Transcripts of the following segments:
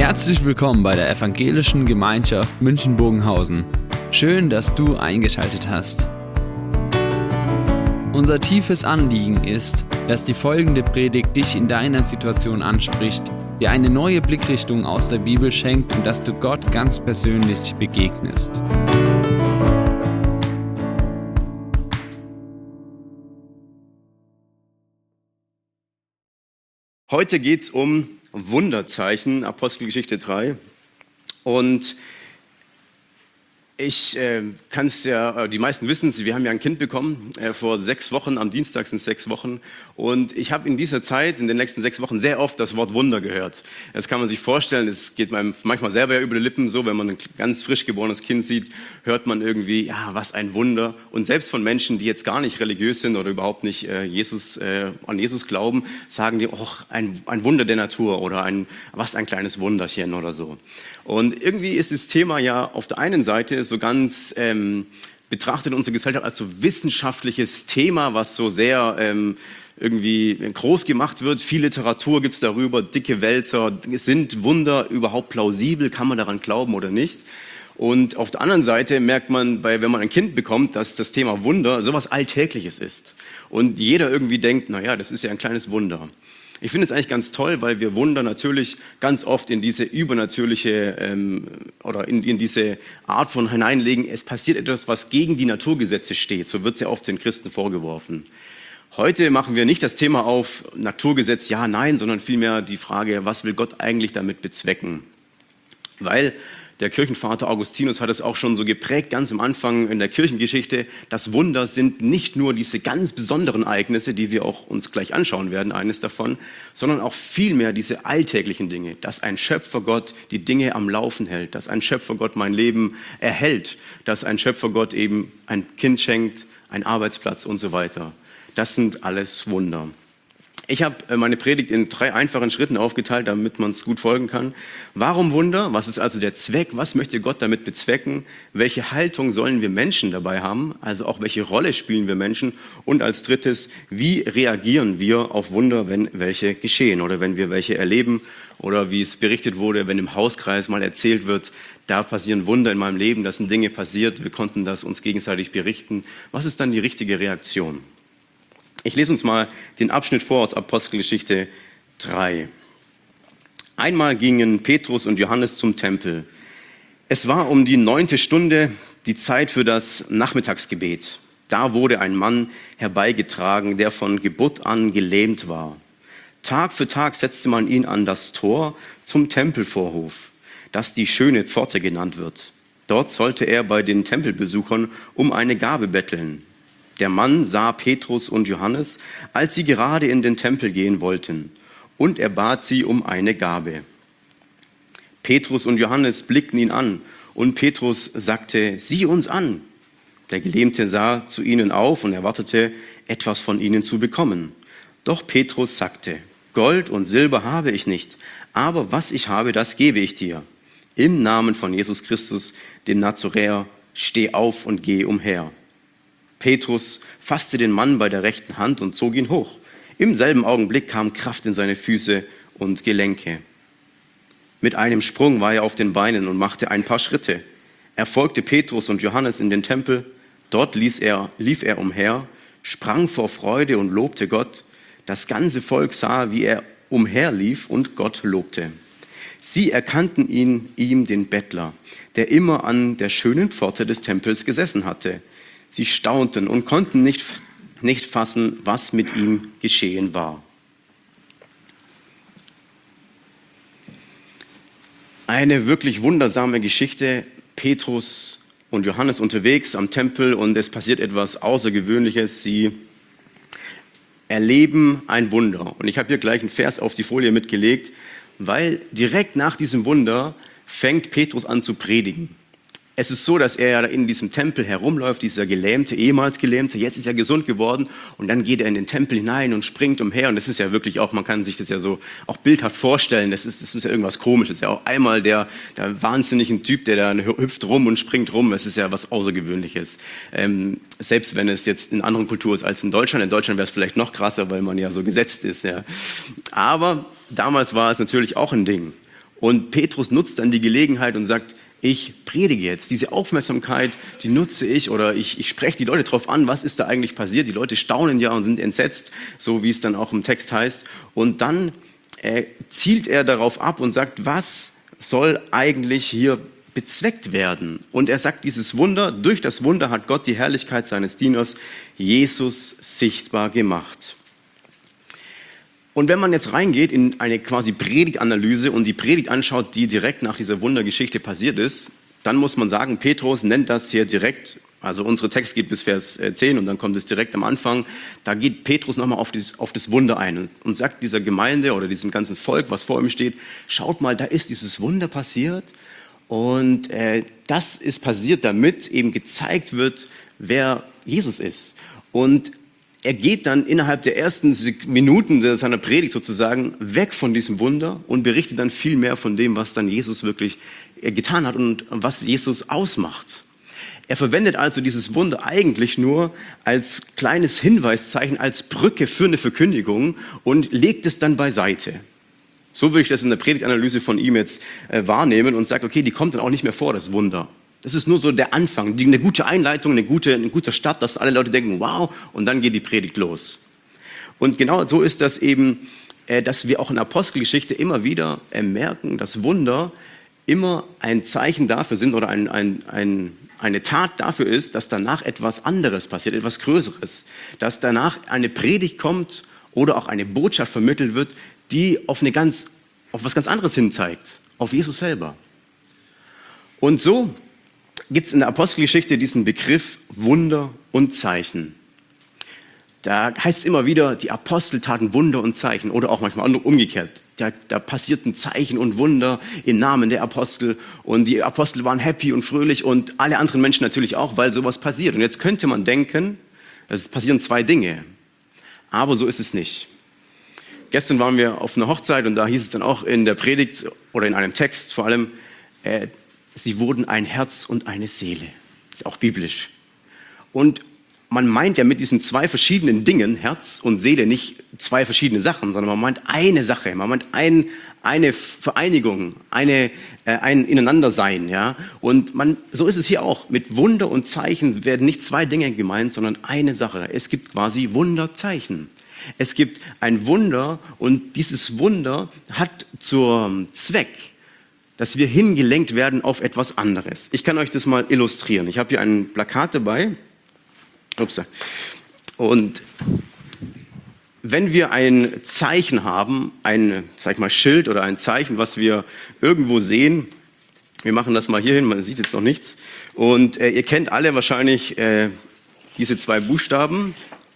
Herzlich willkommen bei der Evangelischen Gemeinschaft München-Bogenhausen. Schön, dass du eingeschaltet hast. Unser tiefes Anliegen ist, dass die folgende Predigt dich in deiner Situation anspricht, dir eine neue Blickrichtung aus der Bibel schenkt und dass du Gott ganz persönlich begegnest. Heute geht es um Wunderzeichen, Apostelgeschichte 3. Und ich kann es ja, die meisten wissen es, wir haben ja ein Kind bekommen, vor 6 Wochen, am Dienstag sind es 6 Wochen. Und ich habe in dieser Zeit, in den nächsten 6 Wochen, sehr oft das Wort Wunder gehört. Das kann man sich vorstellen, es geht einem manchmal selber ja über die Lippen so, wenn man ein ganz frisch geborenes Kind sieht, hört man irgendwie, ja, was ein Wunder. Und selbst von Menschen, die jetzt gar nicht religiös sind oder überhaupt nicht an Jesus glauben, sagen die, oh, ein Wunder der Natur oder was ein kleines Wunderchen oder so. Und irgendwie ist das Thema ja auf der einen Seite so ganz betrachtet in unserer Gesellschaft als so wissenschaftliches Thema, was so sehr irgendwie groß gemacht wird. Viel Literatur gibt es darüber, dicke Wälzer. Sind Wunder überhaupt plausibel? Kann man daran glauben oder nicht? Und auf der anderen Seite merkt man, wenn man ein Kind bekommt, dass das Thema Wunder sowas Alltägliches ist. Und jeder irgendwie denkt, naja, das ist ja ein kleines Wunder. Ich finde es eigentlich ganz toll, weil wir Wunder natürlich ganz oft in diese übernatürliche oder in diese Art von hineinlegen. Es passiert etwas, was gegen die Naturgesetze steht. So wird es ja oft den Christen vorgeworfen. Heute machen wir nicht das Thema auf Naturgesetz, ja, nein, sondern vielmehr die Frage, was will Gott eigentlich damit bezwecken? Weil der Kirchenvater Augustinus hat es auch schon so geprägt, ganz am Anfang in der Kirchengeschichte. Das Wunder sind nicht nur diese ganz besonderen Ereignisse, die wir auch uns gleich anschauen werden, eines davon, sondern auch vielmehr diese alltäglichen Dinge, dass ein Schöpfergott die Dinge am Laufen hält, dass ein Schöpfergott mein Leben erhält, dass ein Schöpfergott eben ein Kind schenkt, einen Arbeitsplatz und so weiter. Das sind alles Wunder. Ich habe meine Predigt in 3 einfachen Schritten aufgeteilt, damit man es gut folgen kann. Warum Wunder? Was ist also der Zweck? Was möchte Gott damit bezwecken? Welche Haltung sollen wir Menschen dabei haben? Also auch welche Rolle spielen wir Menschen? Und als drittes, wie reagieren wir auf Wunder, wenn welche geschehen oder wenn wir welche erleben? Oder wie es berichtet wurde, wenn im Hauskreis mal erzählt wird, da passieren Wunder in meinem Leben, da sind Dinge passiert, wir konnten das uns gegenseitig berichten. Was ist dann die richtige Reaktion? Ich lese uns mal den Abschnitt vor aus Apostelgeschichte 3. Einmal gingen Petrus und Johannes zum Tempel. Es war um die 9. Stunde, die Zeit für das Nachmittagsgebet. Da wurde ein Mann herbeigetragen, der von Geburt an gelähmt war. Tag für Tag setzte man ihn an das Tor zum Tempelvorhof, das die schöne Pforte genannt wird. Dort sollte er bei den Tempelbesuchern um eine Gabe betteln. Der Mann sah Petrus und Johannes, als sie gerade in den Tempel gehen wollten, und er bat sie um eine Gabe. Petrus und Johannes blickten ihn an, und Petrus sagte, sieh uns an. Der Gelähmte sah zu ihnen auf und erwartete, etwas von ihnen zu bekommen. Doch Petrus sagte, Gold und Silber habe ich nicht, aber was ich habe, das gebe ich dir. Im Namen von Jesus Christus, dem Nazoräer, steh auf und geh umher. Petrus fasste den Mann bei der rechten Hand und zog ihn hoch. Im selben Augenblick kam Kraft in seine Füße und Gelenke. Mit einem Sprung war er auf den Beinen und machte ein paar Schritte. Er folgte Petrus und Johannes in den Tempel. Dort lief er umher, sprang vor Freude und lobte Gott. Das ganze Volk sah, wie er umherlief und Gott lobte. Sie erkannten ihm den Bettler, der immer an der schönen Pforte des Tempels gesessen hatte. Sie staunten und konnten nicht fassen, was mit ihm geschehen war. Eine wirklich wundersame Geschichte. Petrus und Johannes unterwegs am Tempel und es passiert etwas Außergewöhnliches. Sie erleben ein Wunder. Und ich habe hier gleich einen Vers auf die Folie mitgelegt, weil direkt nach diesem Wunder fängt Petrus an zu predigen. Es ist so, dass er ja in diesem Tempel herumläuft, dieser Gelähmte, ehemals Gelähmte, jetzt ist er gesund geworden und dann geht er in den Tempel hinein und springt umher und das ist ja wirklich auch, man kann sich das ja so auch bildhaft vorstellen, das ist ja irgendwas Komisches, ja auch einmal der wahnsinnige Typ, der da hüpft rum und springt rum, das ist ja was Außergewöhnliches. Selbst wenn es jetzt in anderen Kulturen ist als in Deutschland wäre es vielleicht noch krasser, weil man ja so gesetzt ist, ja. Aber damals war es natürlich auch ein Ding. Und Petrus nutzt dann die Gelegenheit und sagt, ich predige jetzt. Diese Aufmerksamkeit, die nutze ich oder ich spreche die Leute darauf an, was ist da eigentlich passiert. Die Leute staunen ja und sind entsetzt, so wie es dann auch im Text heißt. Und dann zielt er darauf ab und sagt, was soll eigentlich hier bezweckt werden? Und er sagt dieses Wunder, durch das Wunder hat Gott die Herrlichkeit seines Dieners Jesus sichtbar gemacht. Und wenn man jetzt reingeht in eine quasi Predigtanalyse und die Predigt anschaut, die direkt nach dieser Wundergeschichte passiert ist, dann muss man sagen, Petrus nennt das hier direkt, also unser Text geht bis Vers 10 und dann kommt es direkt am Anfang, da geht Petrus nochmal auf das Wunder ein und sagt dieser Gemeinde oder diesem ganzen Volk, was vor ihm steht, schaut mal, da ist dieses Wunder passiert und das ist passiert, damit eben gezeigt wird, wer Jesus ist. Und er geht dann innerhalb der ersten Minuten seiner Predigt sozusagen weg von diesem Wunder und berichtet dann viel mehr von dem, was dann Jesus wirklich getan hat und was Jesus ausmacht. Er verwendet also dieses Wunder eigentlich nur als kleines Hinweiszeichen, als Brücke für eine Verkündigung und legt es dann beiseite. So würde ich das in der Predigtanalyse von ihm jetzt wahrnehmen und sage, okay, die kommt dann auch nicht mehr vor, das Wunder. Das ist nur so der Anfang, eine gute Einleitung, ein guter Start, dass alle Leute denken, wow, und dann geht die Predigt los. Und genau so ist das eben, dass wir auch in der Apostelgeschichte immer wieder merken, dass Wunder immer ein Zeichen dafür sind oder eine Tat dafür ist, dass danach etwas anderes passiert, etwas Größeres. Dass danach eine Predigt kommt oder auch eine Botschaft vermittelt wird, die auf was ganz anderes hin zeigt, auf Jesus selber. Und so gibt es in der Apostelgeschichte diesen Begriff Wunder und Zeichen. Da heißt es immer wieder, die Apostel taten Wunder und Zeichen oder auch manchmal umgekehrt. Da passierten Zeichen und Wunder im Namen der Apostel und die Apostel waren happy und fröhlich und alle anderen Menschen natürlich auch, weil sowas passiert. Und jetzt könnte man denken, es passieren zwei Dinge, aber so ist es nicht. Gestern waren wir auf einer Hochzeit und da hieß es dann auch in der Predigt oder in einem Text vor allem, sie wurden ein Herz und eine Seele. Das ist auch biblisch. Und man meint ja mit diesen zwei verschiedenen Dingen, Herz und Seele, nicht zwei verschiedene Sachen, sondern man meint eine Sache, man meint eine Vereinigung, ein Ineinandersein. Ja? Und so ist es hier auch. Mit Wunder und Zeichen werden nicht zwei Dinge gemeint, sondern eine Sache. Es gibt quasi Wunderzeichen. Es gibt ein Wunder und dieses Wunder hat zum Zweck, dass wir hingelenkt werden auf etwas anderes. Ich kann euch das mal illustrieren. Ich habe hier ein Plakat dabei. Und wenn wir ein Zeichen haben, sag ich mal, Schild oder ein Zeichen, was wir irgendwo sehen, wir machen das mal hier hin, man sieht jetzt noch nichts. Und ihr kennt alle wahrscheinlich diese zwei Buchstaben.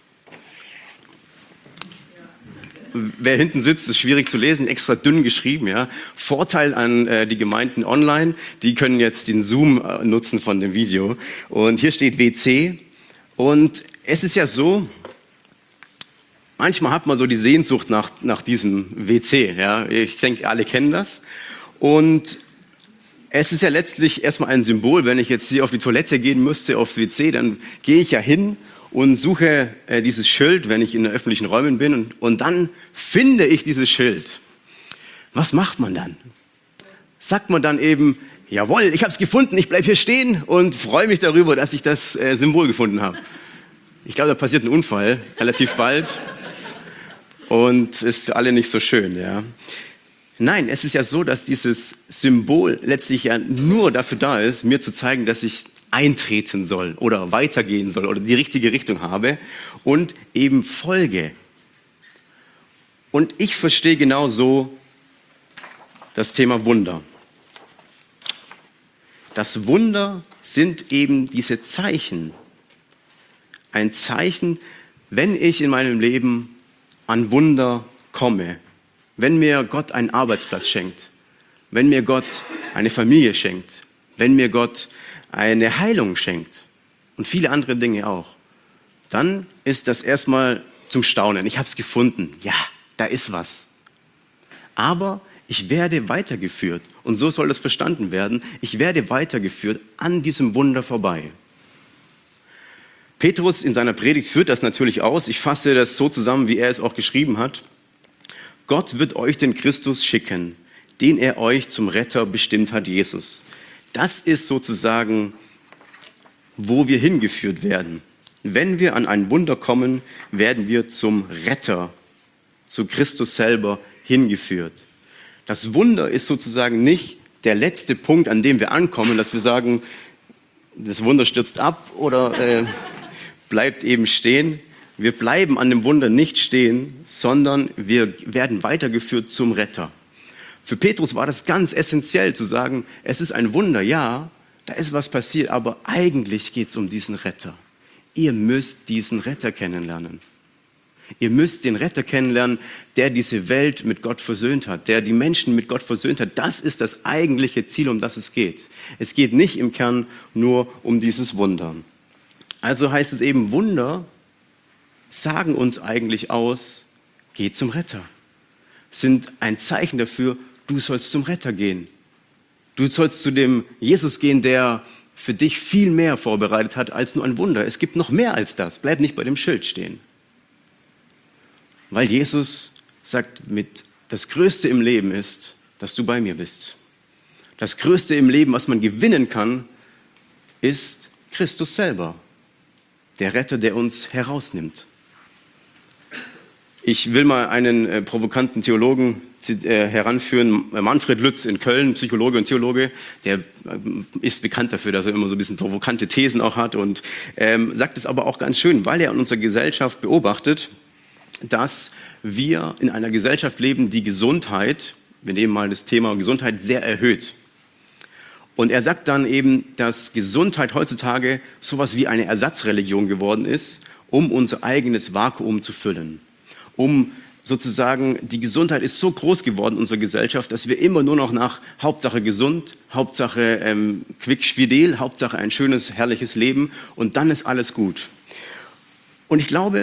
Wer hinten sitzt, ist schwierig zu lesen, extra dünn geschrieben. Ja. Vorteil an die Gemeinden online, die können jetzt den Zoom nutzen von dem Video. Und hier steht WC. Und es ist ja so, manchmal hat man so die Sehnsucht nach diesem WC. Ja. Ich denke, alle kennen das. Und es ist ja letztlich erstmal ein Symbol, wenn ich jetzt hier auf die Toilette gehen müsste, aufs WC, dann gehe ich ja hin und suche dieses Schild, wenn ich in den öffentlichen Räumen bin und dann finde ich dieses Schild. Was macht man dann? Sagt man dann eben, jawohl, ich habe es gefunden, ich bleibe hier stehen und freue mich darüber, dass ich das Symbol gefunden habe. Ich glaube, da passiert ein Unfall relativ bald und ist für alle nicht so schön. Ja. Nein, es ist ja so, dass dieses Symbol letztlich ja nur dafür da ist, mir zu zeigen, dass ich eintreten soll oder weitergehen soll oder die richtige Richtung habe und eben folge. Und ich verstehe genauso das Thema Wunder. Das Wunder sind eben diese Zeichen. Ein Zeichen, wenn ich in meinem Leben an Wunder komme, wenn mir Gott einen Arbeitsplatz schenkt, wenn mir Gott eine Familie schenkt, wenn mir Gott eine Heilung schenkt und viele andere Dinge auch, dann ist das erstmal zum Staunen. Ich habe es gefunden. Ja, da ist was. Aber ich werde weitergeführt und so soll das verstanden werden. Ich werde weitergeführt an diesem Wunder vorbei. Petrus in seiner Predigt führt das natürlich aus. Ich fasse das so zusammen, wie er es auch geschrieben hat. Gott wird euch den Christus schicken, den er euch zum Retter bestimmt hat, Jesus. Das ist sozusagen, wo wir hingeführt werden. Wenn wir an ein Wunder kommen, werden wir zum Retter, zu Christus selber hingeführt. Das Wunder ist sozusagen nicht der letzte Punkt, an dem wir ankommen, dass wir sagen, das Wunder stürzt ab oder bleibt eben stehen. Wir bleiben an dem Wunder nicht stehen, sondern wir werden weitergeführt zum Retter. Für Petrus war das ganz essentiell zu sagen, es ist ein Wunder, ja, da ist was passiert, aber eigentlich geht es um diesen Retter. Ihr müsst diesen Retter kennenlernen. Ihr müsst den Retter kennenlernen, der diese Welt mit Gott versöhnt hat, der die Menschen mit Gott versöhnt hat. Das ist das eigentliche Ziel, um das es geht. Es geht nicht im Kern nur um dieses Wunder. Also heißt es eben, Wunder sagen uns eigentlich aus, geh zum Retter. Sind ein Zeichen dafür, du sollst zum Retter gehen. Du sollst zu dem Jesus gehen, der für dich viel mehr vorbereitet hat als nur ein Wunder. Es gibt noch mehr als das. Bleib nicht bei dem Schild stehen. Weil Jesus sagt, das Größte im Leben ist, dass du bei mir bist. Das Größte im Leben, was man gewinnen kann, ist Christus selber. Der Retter, der uns herausnimmt. Ich will mal einen provokanten Theologen heranführen, Manfred Lütz in Köln, Psychologe und Theologe, der ist bekannt dafür, dass er immer so ein bisschen provokante Thesen auch hat und sagt es aber auch ganz schön, weil er in unserer Gesellschaft beobachtet, dass wir in einer Gesellschaft leben, die Gesundheit, wir nehmen mal das Thema Gesundheit, sehr erhöht. Und er sagt dann eben, dass Gesundheit heutzutage sowas wie eine Ersatzreligion geworden ist, um unser eigenes Vakuum zu füllen. Sozusagen, die Gesundheit ist so groß geworden in unserer Gesellschaft, dass wir immer nur noch nach Hauptsache gesund, Hauptsache quickfidel, Hauptsache ein schönes, herrliches Leben und dann ist alles gut. Und ich glaube,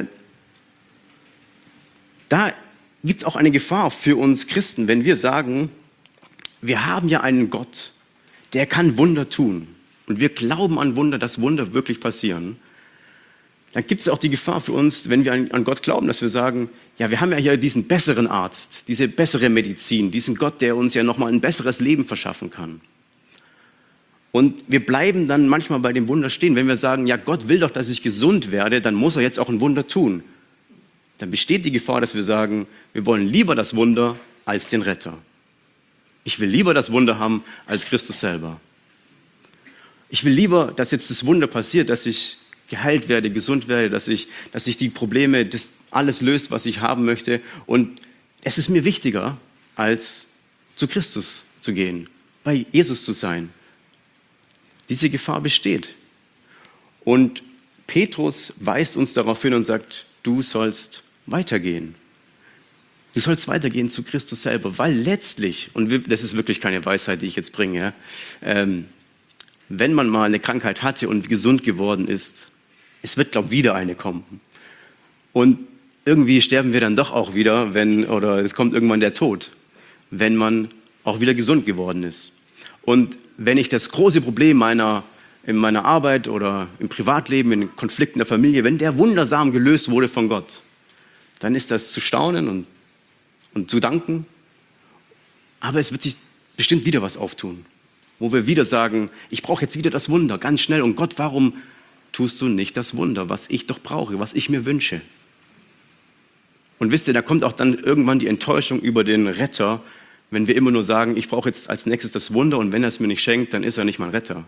da gibt es auch eine Gefahr für uns Christen, wenn wir sagen, wir haben ja einen Gott, der kann Wunder tun. Und wir glauben an Wunder, dass Wunder wirklich passieren. Dann gibt es auch die Gefahr für uns, wenn wir an Gott glauben, dass wir sagen, ja, wir haben ja hier diesen besseren Arzt, diese bessere Medizin, diesen Gott, der uns ja nochmal ein besseres Leben verschaffen kann. Und wir bleiben dann manchmal bei dem Wunder stehen. Wenn wir sagen, ja, Gott will doch, dass ich gesund werde, dann muss er jetzt auch ein Wunder tun. Dann besteht die Gefahr, dass wir sagen, wir wollen lieber das Wunder als den Retter. Ich will lieber das Wunder haben als Christus selber. Ich will lieber, dass jetzt das Wunder passiert, dass ich geheilt werde, gesund werde, dass ich die Probleme, das alles löst, was ich haben möchte. Und es ist mir wichtiger, als zu Christus zu gehen, bei Jesus zu sein. Diese Gefahr besteht. Und Petrus weist uns darauf hin und sagt, du sollst weitergehen. Du sollst weitergehen zu Christus selber, weil letztlich, und das ist wirklich keine Weisheit, die ich jetzt bringe, wenn man mal eine Krankheit hatte und gesund geworden ist, es wird, glaube ich, wieder eine kommen. Und irgendwie sterben wir dann doch auch wieder, oder es kommt irgendwann der Tod, wenn man auch wieder gesund geworden ist. Und wenn ich das große Problem in meiner Arbeit oder im Privatleben, in Konflikten der Familie, wenn der wundersam gelöst wurde von Gott, dann ist das zu staunen und zu danken. Aber es wird sich bestimmt wieder was auftun, wo wir wieder sagen, ich brauche jetzt wieder das Wunder, ganz schnell. Und Gott, warum tust du nicht das Wunder, was ich doch brauche, was ich mir wünsche? Und wisst ihr, da kommt auch dann irgendwann die Enttäuschung über den Retter, wenn wir immer nur sagen, ich brauche jetzt als nächstes das Wunder und wenn er es mir nicht schenkt, dann ist er nicht mein Retter.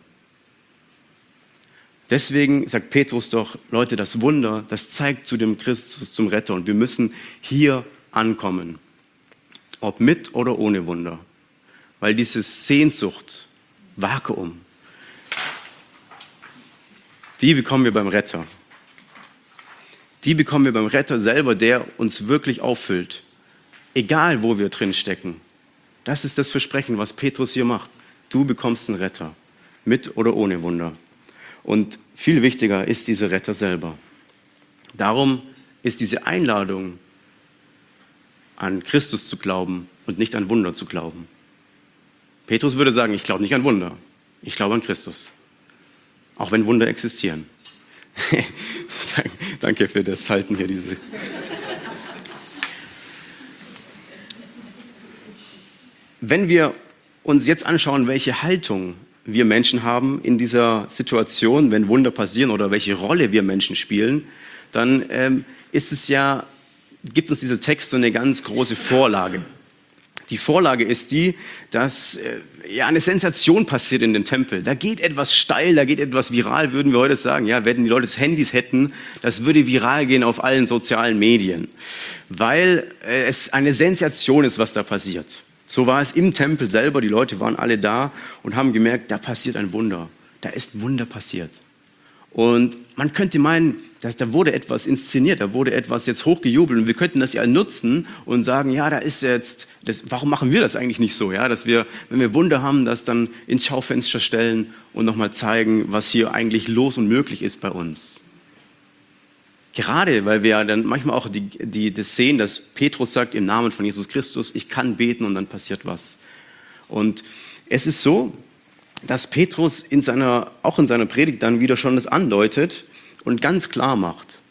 Deswegen sagt Petrus doch, Leute, das Wunder, das zeigt zu dem Christus, zum Retter. Und wir müssen hier ankommen, ob mit oder ohne Wunder. Weil diese Sehnsucht, Vakuum, die bekommen wir beim Retter. Die bekommen wir beim Retter selber, der uns wirklich auffüllt. Egal, wo wir drin stecken. Das ist das Versprechen, was Petrus hier macht. Du bekommst einen Retter, mit oder ohne Wunder. Und viel wichtiger ist dieser Retter selber. Darum ist diese Einladung, an Christus zu glauben und nicht an Wunder zu glauben. Petrus würde sagen, ich glaube nicht an Wunder, ich glaube an Christus. Auch wenn Wunder existieren. Danke für das Halten hier. wenn wir uns jetzt anschauen, welche Haltung wir Menschen haben in dieser Situation, wenn Wunder passieren oder welche Rolle wir Menschen spielen, dann gibt uns dieser Text so eine ganz große Vorlage. Die Vorlage ist die, dass eine Sensation passiert in dem Tempel. Da geht etwas steil, da geht etwas viral, würden wir heute sagen. Ja, wenn die Leute Handys hätten, das würde viral gehen auf allen sozialen Medien, weil es eine Sensation ist, was da passiert. So war es im Tempel selber. Die Leute waren alle da und haben gemerkt, da passiert ein Wunder. Da ist ein Wunder passiert. Und man könnte meinen, da wurde etwas inszeniert, da wurde etwas jetzt hochgejubelt und wir könnten das ja nutzen und sagen, ja, da ist jetzt, warum machen wir das eigentlich nicht so, ja, dass wir, wenn wir Wunder haben, das dann ins Schaufenster stellen und nochmal zeigen, was hier eigentlich los und möglich ist bei uns. Gerade, weil wir dann manchmal auch das sehen, dass Petrus sagt, im Namen von Jesus Christus, ich kann beten und dann passiert was. Und es ist so, dass Petrus auch in seiner Predigt dann wieder schon das andeutet und ganz klar macht,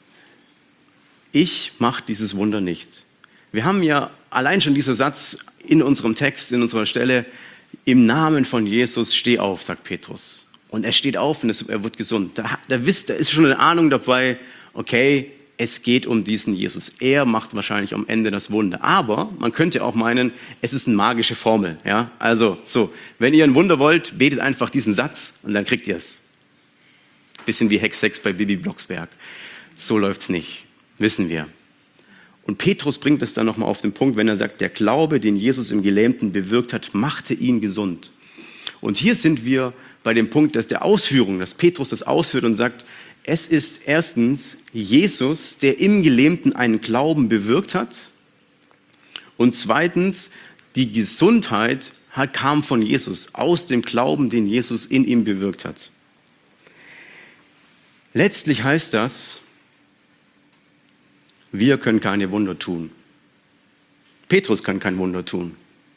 ich mache dieses Wunder nicht. Wir haben ja allein schon dieser Satz in unserem Text, in unserer Stelle, im Namen von Jesus steh auf, sagt Petrus. Und er steht auf und er wird gesund. Da ist schon eine Ahnung dabei, okay, es geht um diesen Jesus. Er macht wahrscheinlich am Ende das Wunder. Aber man könnte auch meinen, es ist eine magische Formel. Ja? Also, wenn ihr ein Wunder wollt, betet einfach diesen Satz und dann kriegt ihr es. Bisschen wie Hex bei Bibi Blocksberg. So läuft's nicht, wissen wir. Und Petrus bringt es dann nochmal auf den Punkt, wenn er sagt, der Glaube, den Jesus im Gelähmten bewirkt hat, machte ihn gesund. Und hier sind wir bei dem Punkt, dass Petrus das ausführt und sagt, es ist erstens Jesus, der im Gelähmten einen Glauben bewirkt hat. Und zweitens, die Gesundheit kam von Jesus, aus dem Glauben, den Jesus in ihm bewirkt hat. Letztlich heißt das, wir können keine Wunder tun. Petrus kann kein Wunder tun.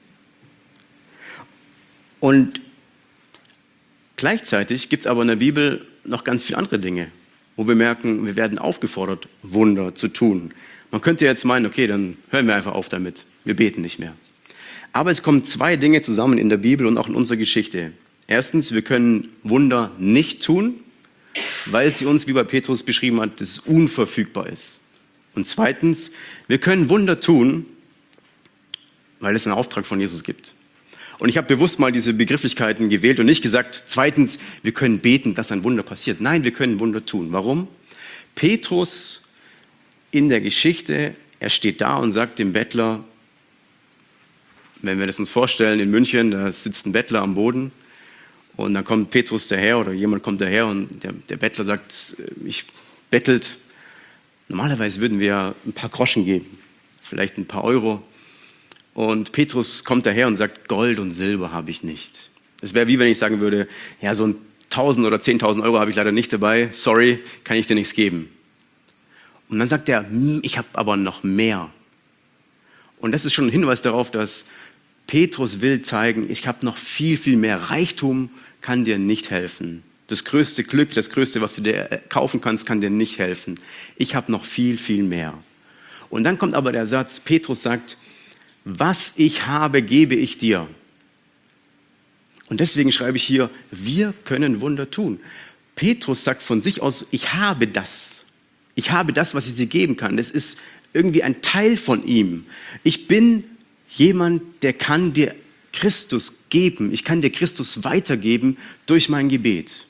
Und gleichzeitig gibt es aber in der Bibel noch ganz viele andere Dinge, wo wir merken, wir werden aufgefordert, Wunder zu tun. Man könnte jetzt meinen, okay, dann hören wir einfach auf damit. Wir beten nicht mehr. Aber es kommen zwei Dinge zusammen in der Bibel und auch in unserer Geschichte. Erstens, wir können Wunder nicht tun, weil sie uns, wie bei Petrus beschrieben hat, dass es unverfügbar ist. Und zweitens, wir können Wunder tun, weil es einen Auftrag von Jesus gibt. Und ich habe bewusst mal diese Begrifflichkeiten gewählt und nicht gesagt, zweitens, wir können beten, dass ein Wunder passiert. Nein, wir können Wunder tun. Warum? Petrus in der Geschichte, er steht da und sagt dem Bettler, wenn wir das uns vorstellen, in München, da sitzt ein Bettler am Boden und dann kommt Petrus daher oder jemand kommt daher und der Bettler sagt, ich bettelt. Normalerweise würden wir ein paar Groschen geben, vielleicht ein paar Euro. Und Petrus kommt daher und sagt, Gold und Silber habe ich nicht. Es wäre wie wenn ich sagen würde, ja, so 1.000 oder 10.000 Euro habe ich leider nicht dabei, sorry, kann ich dir nichts geben. Und dann sagt er, ich habe aber noch mehr. Und das ist schon ein Hinweis darauf, dass Petrus will zeigen, ich habe noch viel, viel mehr. Reichtum kann dir nicht helfen. Das größte Glück, das Größte, was du dir kaufen kannst, kann dir nicht helfen. Ich habe noch viel, viel mehr. Und dann kommt aber der Satz, Petrus sagt, was ich habe, gebe ich dir. Und deswegen schreibe ich hier, wir können Wunder tun. Petrus sagt von sich aus, ich habe das. Ich habe das, was ich dir geben kann. Das ist irgendwie ein Teil von ihm. Ich bin jemand, der kann dir Christus geben. Ich kann dir Christus weitergeben durch mein Gebet.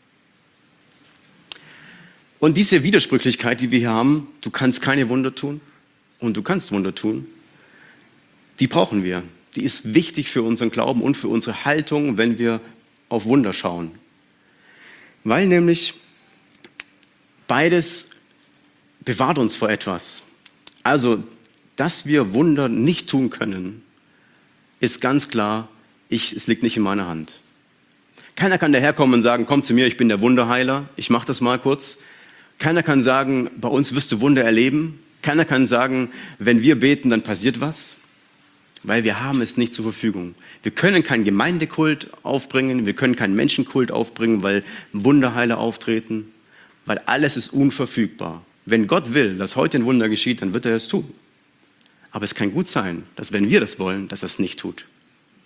Und diese Widersprüchlichkeit, die wir hier haben, du kannst keine Wunder tun und du kannst Wunder tun, die brauchen wir. Die ist wichtig für unseren Glauben und für unsere Haltung, wenn wir auf Wunder schauen. Weil nämlich beides bewahrt uns vor etwas. Also, dass wir Wunder nicht tun können, ist ganz klar, es liegt nicht in meiner Hand. Keiner kann daherkommen und sagen, komm zu mir, ich bin der Wunderheiler, ich mache das mal kurz. Keiner kann sagen, bei uns wirst du Wunder erleben. Keiner kann sagen, wenn wir beten, dann passiert was. Weil wir haben es nicht zur Verfügung. Wir können keinen Gemeindekult aufbringen, wir können keinen Menschenkult aufbringen, weil Wunderheiler auftreten, weil alles ist unverfügbar. Wenn Gott will, dass heute ein Wunder geschieht, dann wird er es tun. Aber es kann gut sein, dass wenn wir das wollen, dass er es nicht tut.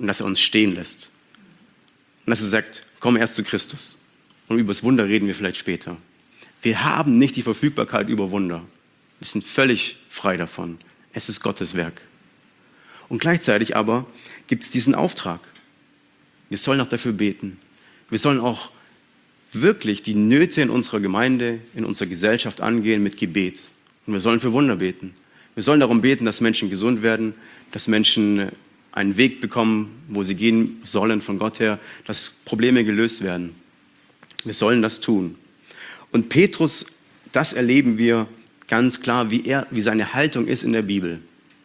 und dass er uns stehen lässt. Und dass er sagt, komm erst zu Christus. Und über das Wunder reden wir vielleicht später. Wir haben nicht die Verfügbarkeit über Wunder. Wir sind völlig frei davon. Es ist Gottes Werk. Und gleichzeitig aber gibt es diesen Auftrag. Wir sollen auch dafür beten. Wir sollen auch wirklich die Nöte in unserer Gemeinde, in unserer Gesellschaft angehen mit Gebet. Und wir sollen für Wunder beten. Wir sollen darum beten, dass Menschen gesund werden, dass Menschen einen Weg bekommen, wo sie gehen sollen von Gott her, dass Probleme gelöst werden. Wir sollen das tun. Und Petrus, das erleben wir ganz klar, wie seine Haltung ist in der Bibel.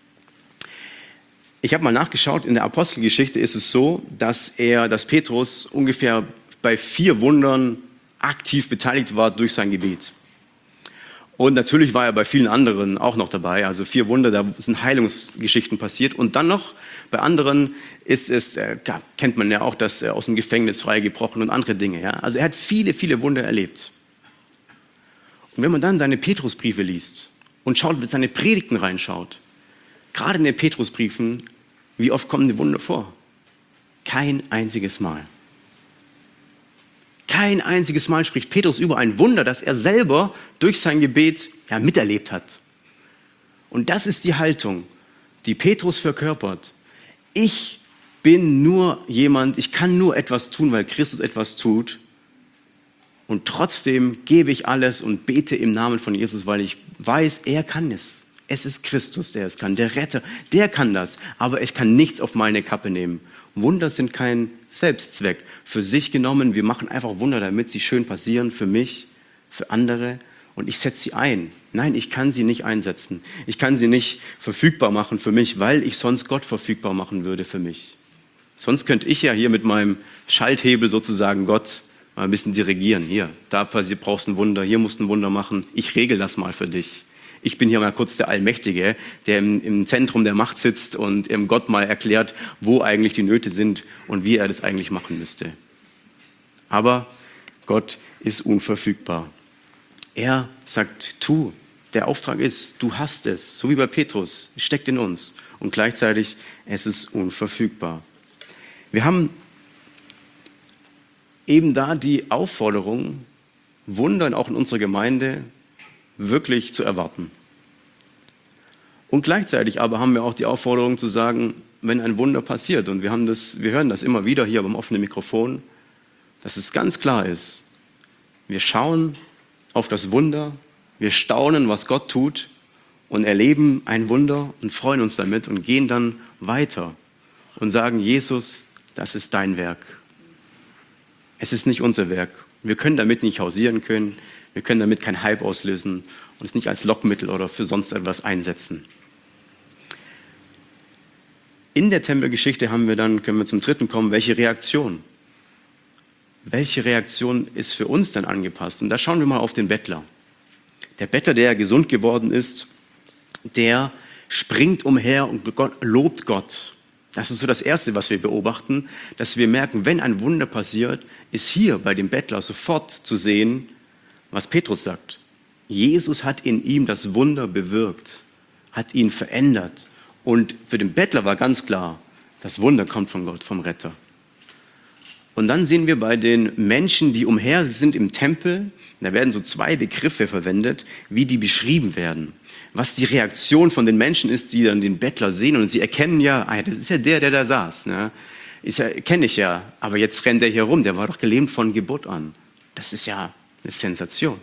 Ich habe mal nachgeschaut, in der Apostelgeschichte ist es so, dass Petrus ungefähr bei 4 Wundern aktiv beteiligt war durch sein Gebet. Und natürlich war er bei vielen anderen auch noch dabei. Also 4 Wunder, da sind Heilungsgeschichten passiert. Und dann noch bei anderen kennt man ja auch, dass er aus dem Gefängnis freigebrochen und andere Dinge. Ja? Also er hat viele, viele Wunder erlebt. Und wenn man dann seine Petrusbriefe liest und mit seine Predigten reinschaut, gerade in den Petrusbriefen, wie oft kommen die Wunder vor? Kein einziges Mal. Kein einziges Mal spricht Petrus über ein Wunder, das er selber durch sein Gebet miterlebt hat. Und das ist die Haltung, die Petrus verkörpert. Ich bin nur jemand, ich kann nur etwas tun, weil Christus etwas tut. Und trotzdem gebe ich alles und bete im Namen von Jesus, weil ich weiß, er kann es. Es ist Christus, der es kann, der Retter, der kann das. Aber ich kann nichts auf meine Kappe nehmen. Wunder sind kein Selbstzweck. Für sich genommen, wir machen einfach Wunder, damit sie schön passieren, für mich, für andere. Und ich setze sie ein. Nein, ich kann sie nicht einsetzen. Ich kann sie nicht verfügbar machen für mich, weil ich sonst Gott verfügbar machen würde für mich. Sonst könnte ich ja hier mit meinem Schalthebel sozusagen Gott mal ein bisschen dirigieren. Hier, da brauchst du ein Wunder, hier musst du ein Wunder machen. Ich regel das mal für dich. Ich bin hier mal kurz der Allmächtige, der im Zentrum der Macht sitzt und Gott mal erklärt, wo eigentlich die Nöte sind und wie er das eigentlich machen müsste. Aber Gott ist unverfügbar. Er sagt, tu, der Auftrag ist, du hast es, so wie bei Petrus, es steckt in uns. Und gleichzeitig, es ist unverfügbar. Wir haben eben da die Aufforderung, Wunder auch in unserer Gemeinde wirklich zu erwarten. Und gleichzeitig aber haben wir auch die Aufforderung zu sagen, wenn ein Wunder passiert, und wir hören das immer wieder hier beim offenen Mikrofon, dass es ganz klar ist, wir schauen auf das Wunder, wir staunen, was Gott tut und erleben ein Wunder und freuen uns damit und gehen dann weiter und sagen, Jesus, das ist dein Werk. Es ist nicht unser Werk. Wir können damit nicht hausieren können. Wir können damit keinen Hype auslösen und es nicht als Lockmittel oder für sonst etwas einsetzen. In der Tempelgeschichte können wir zum 3. kommen, welche Reaktion ist für uns dann angepasst? Und da schauen wir mal auf den Bettler. Der Bettler, der gesund geworden ist, der springt umher und lobt Gott. Das ist so das Erste, was wir beobachten, dass wir merken, wenn ein Wunder passiert, ist hier bei dem Bettler sofort zu sehen, was Petrus sagt. Jesus hat in ihm das Wunder bewirkt, hat ihn verändert. Und für den Bettler war ganz klar, das Wunder kommt von Gott, vom Retter. Und dann sehen wir bei den Menschen, die umher sind im Tempel, da werden so 2 Begriffe verwendet, wie die beschrieben werden. Was die Reaktion von den Menschen ist, die dann den Bettler sehen und sie erkennen ja, das ist ja der da saß. Ne? Kenne ich ja, aber jetzt rennt der hier rum, der war doch gelähmt von Geburt an. Das ist ja eine Sensation.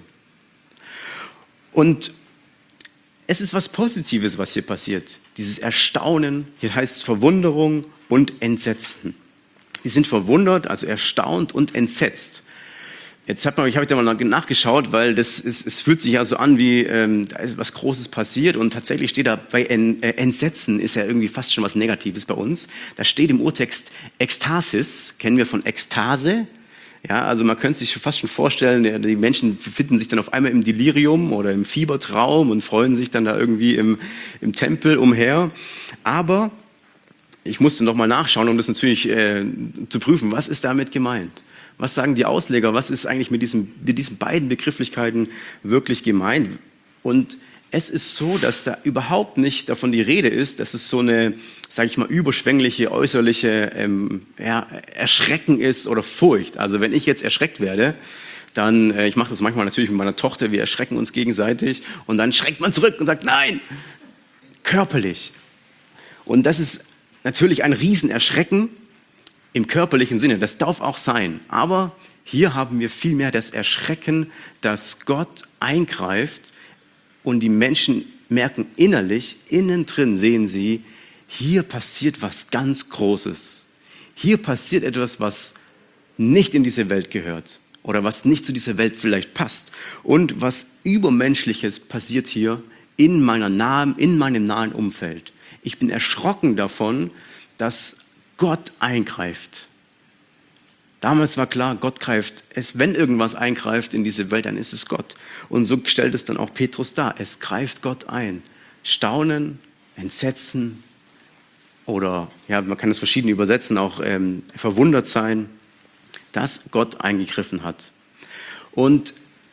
Und es ist was Positives, was hier passiert. Dieses Erstaunen, hier heißt es Verwunderung und Entsetzen. Die sind verwundert, also erstaunt und entsetzt. Ich habe da mal nachgeschaut, weil es fühlt sich ja so an, wie da ist was Großes passiert und tatsächlich steht da bei Entsetzen, ist ja irgendwie fast schon was Negatives bei uns. Da steht im Urtext Ekstasis, kennen wir von Ekstase. Ja, also man könnte sich fast schon vorstellen, die Menschen befinden sich dann auf einmal im Delirium oder im Fiebertraum und freuen sich dann da irgendwie im Tempel umher. Aber ich musste noch mal nachschauen, um das natürlich zu prüfen, was ist damit gemeint? Was sagen die Ausleger? Was ist eigentlich mit diesen beiden Begrifflichkeiten wirklich gemeint? Und Es ist so, dass da überhaupt nicht davon die Rede ist, dass es so eine, sage ich mal, überschwängliche, äußerliche Erschrecken ist oder Furcht. Also wenn ich jetzt erschreckt werde, dann, ich mache das manchmal natürlich mit meiner Tochter, wir erschrecken uns gegenseitig und dann schreckt man zurück und sagt, nein, körperlich. Und das ist natürlich ein Riesenerschrecken im körperlichen Sinne, das darf auch sein. Aber hier haben wir vielmehr das Erschrecken, dass Gott eingreift und die Menschen merken innerlich, innen drin sehen sie, hier passiert was ganz Großes. Hier passiert etwas, was nicht in diese Welt gehört oder was nicht zu dieser Welt vielleicht passt. Und was Übermenschliches passiert hier in meinem nahen Umfeld. Ich bin erschrocken davon, dass Gott eingreift. Damals war klar, Gott greift. Wenn irgendwas eingreift in diese Welt, dann ist es Gott. Und so stellt es dann auch Petrus dar. Es greift Gott ein. Staunen, Entsetzen oder, ja, man kann es verschieden übersetzen, auch verwundert sein, dass Gott eingegriffen hat. Und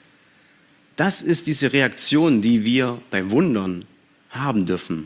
das ist diese Reaktion, die wir bei Wundern haben dürfen.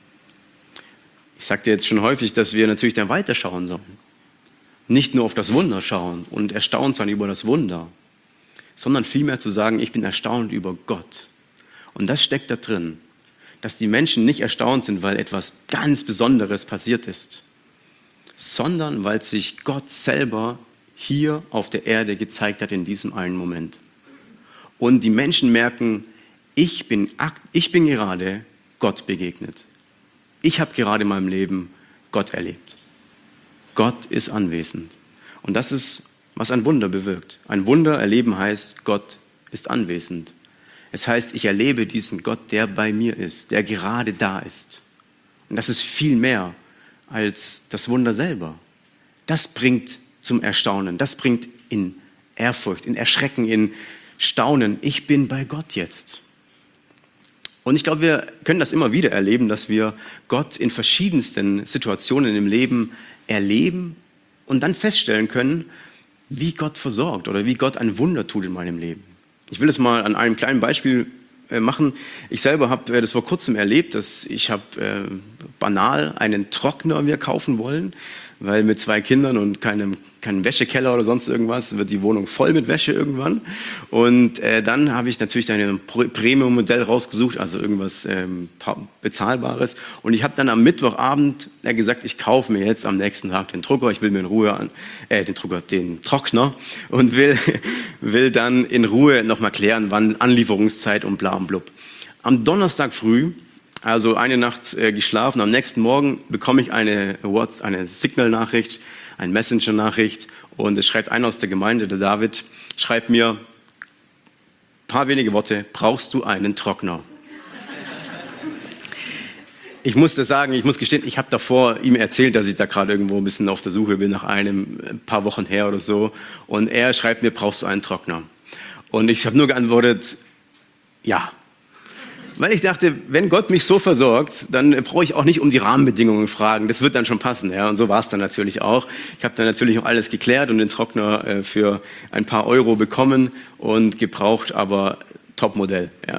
Ich sagte jetzt schon häufig, dass wir natürlich dann weiterschauen sollen. Nicht nur auf das Wunder schauen und erstaunt sein über das Wunder, sondern vielmehr zu sagen, ich bin erstaunt über Gott. Und das steckt da drin, dass die Menschen nicht erstaunt sind, weil etwas ganz Besonderes passiert ist, sondern weil sich Gott selber hier auf der Erde gezeigt hat in diesem einen Moment. Und die Menschen merken, ich bin gerade Gott begegnet. Ich habe gerade in meinem Leben Gott erlebt. Gott ist anwesend. Und das ist, was ein Wunder bewirkt. Ein Wunder erleben heißt, Gott ist anwesend. Es heißt, ich erlebe diesen Gott, der bei mir ist, der gerade da ist. Und das ist viel mehr als das Wunder selber. Das bringt zum Erstaunen, das bringt in Ehrfurcht, in Erschrecken, in Staunen. Ich bin bei Gott jetzt. Und ich glaube, wir können das immer wieder erleben, dass wir Gott in verschiedensten Situationen im Leben erleben und dann feststellen können, wie Gott versorgt oder wie Gott ein Wunder tut in meinem Leben. Ich will es mal an einem kleinen Beispiel machen. Ich selber habe das vor kurzem erlebt, dass ich habe banal einen Trockner mir kaufen wollen, weil mit 2 Kindern und keinem Wäschekeller oder sonst irgendwas wird die Wohnung voll mit Wäsche irgendwann. Und dann habe ich natürlich ein Premium-Modell rausgesucht, also irgendwas Bezahlbares. Und ich habe dann am Mittwochabend gesagt, ich kaufe mir jetzt am nächsten Tag den Drucker. Ich will mir in Ruhe den Trockner und will dann in Ruhe nochmal klären, wann Anlieferungszeit und bla und blub. Am Donnerstag früh, also eine Nacht geschlafen, am nächsten Morgen bekomme ich eine Signal-Nachricht, eine Messenger-Nachricht und es schreibt einer aus der Gemeinde, der David, schreibt mir, ein paar wenige Worte, brauchst du einen Trockner? Ich muss gestehen, ich habe davor ihm erzählt, dass ich da gerade irgendwo ein bisschen auf der Suche bin, nach ein paar Wochen her oder so. Und er schreibt mir, brauchst du einen Trockner? Und ich habe nur geantwortet, ja. Weil ich dachte, wenn Gott mich so versorgt, dann brauche ich auch nicht um die Rahmenbedingungen fragen. Das wird dann schon passen. Ja? Und so war es dann natürlich auch. Ich habe dann natürlich auch alles geklärt und den Trockner für ein paar Euro bekommen und gebraucht, aber Topmodell. Ja.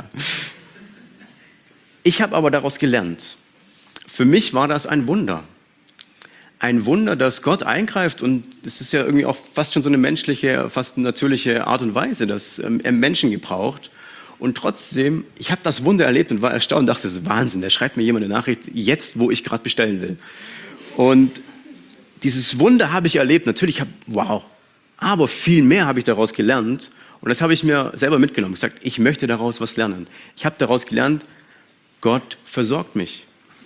Ich habe aber daraus gelernt. Für mich war das ein Wunder. Ein Wunder, dass Gott eingreift und das ist ja irgendwie auch fast schon so eine menschliche, fast natürliche Art und Weise, dass er Menschen gebraucht. Und trotzdem, ich habe das Wunder erlebt und war erstaunt und dachte, das ist Wahnsinn, da schreibt mir jemand eine Nachricht, jetzt, wo ich gerade bestellen will. Und dieses Wunder habe ich erlebt, natürlich, wow, aber viel mehr habe ich daraus gelernt und das habe ich mir selber mitgenommen, gesagt, ich möchte daraus was lernen. Ich habe daraus gelernt, Gott versorgt mich.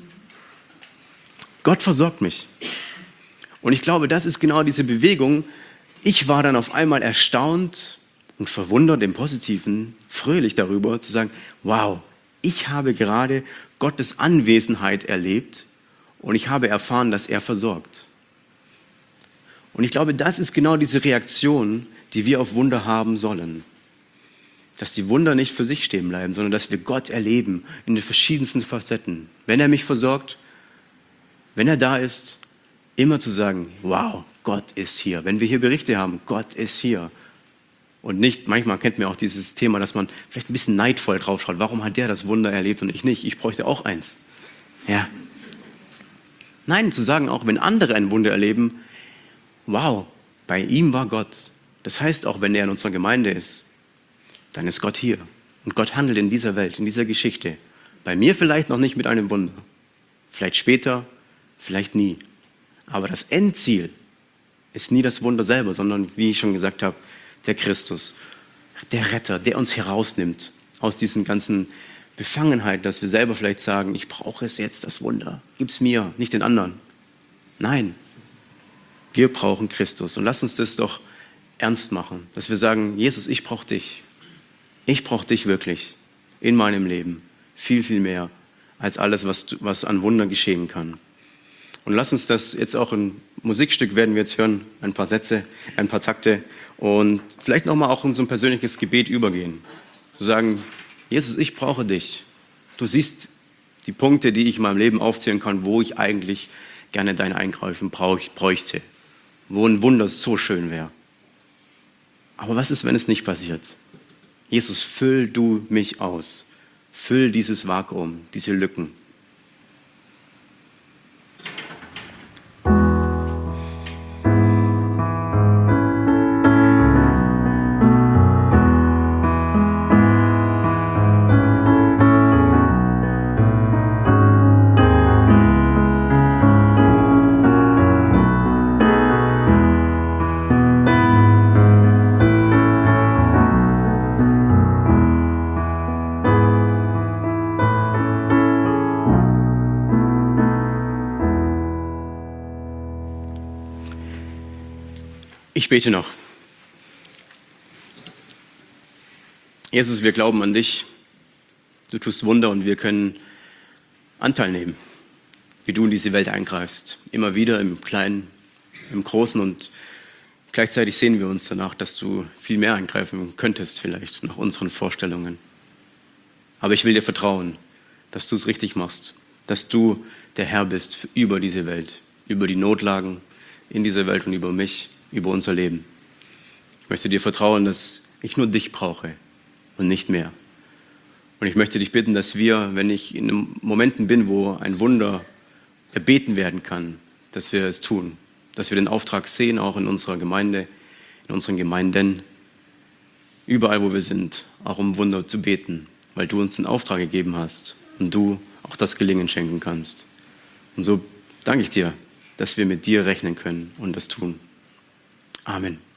Gott versorgt mich. Und ich glaube, das ist genau diese Bewegung. Ich war dann auf einmal erstaunt und verwundert im Positiven, fröhlich darüber, zu sagen, wow, ich habe gerade Gottes Anwesenheit erlebt und ich habe erfahren, dass er versorgt. Und ich glaube, das ist genau diese Reaktion, die wir auf Wunder haben sollen. Dass die Wunder nicht für sich stehen bleiben, sondern dass wir Gott erleben in den verschiedensten Facetten. Wenn er mich versorgt, wenn er da ist, immer zu sagen, wow, Gott ist hier. Wenn wir hier Berichte haben, Gott ist hier. Und nicht, manchmal kennt man auch dieses Thema, dass man vielleicht ein bisschen neidvoll drauf schaut. Warum hat der das Wunder erlebt und ich nicht? Ich bräuchte auch eins. Ja. Nein, zu sagen, auch wenn andere ein Wunder erleben, wow, bei ihm war Gott. Das heißt, auch wenn er in unserer Gemeinde ist, dann ist Gott hier. Und Gott handelt in dieser Welt, in dieser Geschichte. Bei mir vielleicht noch nicht mit einem Wunder. Vielleicht später, vielleicht nie. Aber das Endziel ist nie das Wunder selber, sondern, wie ich schon gesagt habe, der Christus, der Retter, der uns herausnimmt aus diesem ganzen Befangenheit, dass wir selber vielleicht sagen, ich brauche es jetzt, das Wunder. Gib's mir, nicht den anderen. Nein, wir brauchen Christus. Und lass uns das doch ernst machen, dass wir sagen, Jesus, ich brauche dich. Ich brauche dich wirklich in meinem Leben. Viel, viel mehr als alles, was an Wundern geschehen kann. Und lass uns das jetzt auch im Musikstück werden wir jetzt hören, ein paar Sätze, ein paar Takte und vielleicht nochmal auch in so ein persönliches Gebet übergehen. Zu sagen, Jesus, ich brauche dich. Du siehst die Punkte, die ich in meinem Leben aufzählen kann, wo ich eigentlich gerne dein Eingreifen bräuchte. Wo ein Wunder so schön wäre. Aber was ist, wenn es nicht passiert? Jesus, füll du mich aus. Füll dieses Vakuum, diese Lücken. Ich bete noch. Jesus, wir glauben an dich. Du tust Wunder und wir können Anteil nehmen, wie du in diese Welt eingreifst. Immer wieder im Kleinen, im Großen und gleichzeitig sehen wir uns danach, dass du viel mehr eingreifen könntest vielleicht nach unseren Vorstellungen. Aber ich will dir vertrauen, dass du es richtig machst, dass du der Herr bist über diese Welt, über die Notlagen in dieser Welt und über mich, über unser Leben. Ich möchte dir vertrauen, dass ich nur dich brauche und nicht mehr. Und ich möchte dich bitten, dass wir, wenn ich in Momenten bin, wo ein Wunder erbeten werden kann, dass wir es tun. Dass wir den Auftrag sehen, auch in unserer Gemeinde, in unseren Gemeinden, überall, wo wir sind, auch um Wunder zu beten, weil du uns den Auftrag gegeben hast und du auch das Gelingen schenken kannst. Und so danke ich dir, dass wir mit dir rechnen können und das tun. Amen.